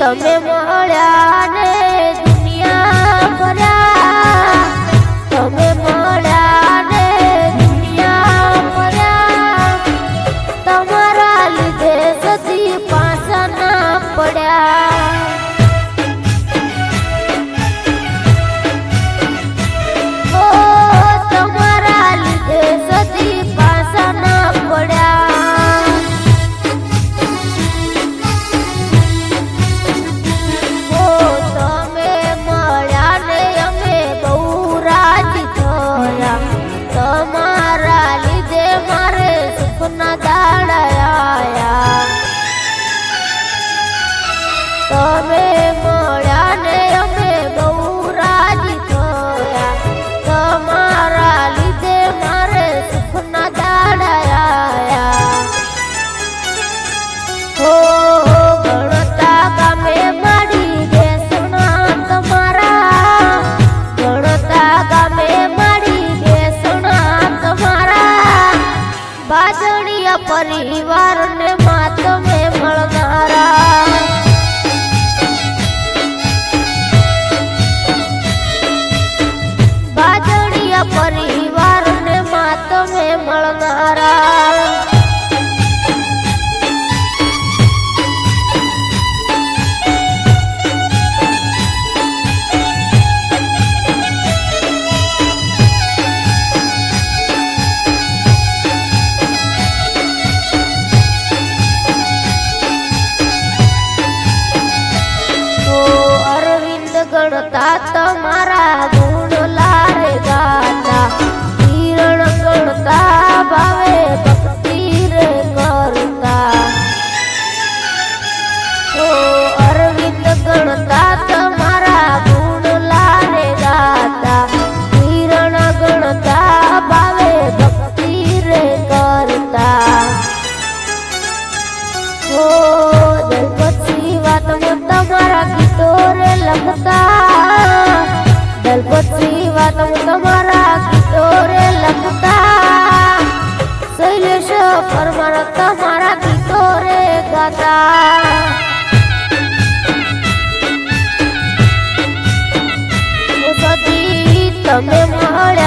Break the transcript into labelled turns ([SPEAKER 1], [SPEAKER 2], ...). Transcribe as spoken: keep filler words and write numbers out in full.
[SPEAKER 1] તમે મળ્યા ને દુનિયા ભર્યા, તમે મળ્યા ને દુનિયા ભર્યા, તમારા લીધે સદી પાછા ના પડ્યા. ઓ તમારા લીધે સદી પાછા ના પડ્યા. તમે મળ્યા ને અમે બહુ રાજી થયા, તમારા લીધે મારે સુખના દાડા આયા. હો ગણતા ગામે માડી બેસણા તમારા, ગણતા ગામે માડી બેસણા તમારા, બાજણીયા પરિવારને માં તમે મળનારા. પરિવારને માં તમે મળનારા. ઓ અરવિંદ ગણતા તમારા ગુણ લારે ગાતા, કિરણ ગણતા ભાવે ભક્તિ રે કરતા. ઓ અરવિંદ ગણતા તમારા ગુણ લારે ગાતા, કિરણ ગણતા ભાવે ભક્તિ રે કરતા. ઓ દલપતિ વાતમાં તમારા ગીતો રે લખતા, દલપતિ વાતમાં તમારા ગીતો રે લખતા, શૈલેષ પરમાર તમારા ગીતો રે ગાતા. સતી તમે મળ્યા